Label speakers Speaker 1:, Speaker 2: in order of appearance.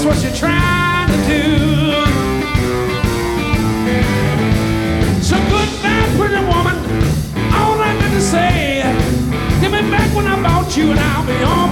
Speaker 1: that's what you're trying to do. So goodbye, pretty woman, all I got to say, give me back when I bought you and I'll be on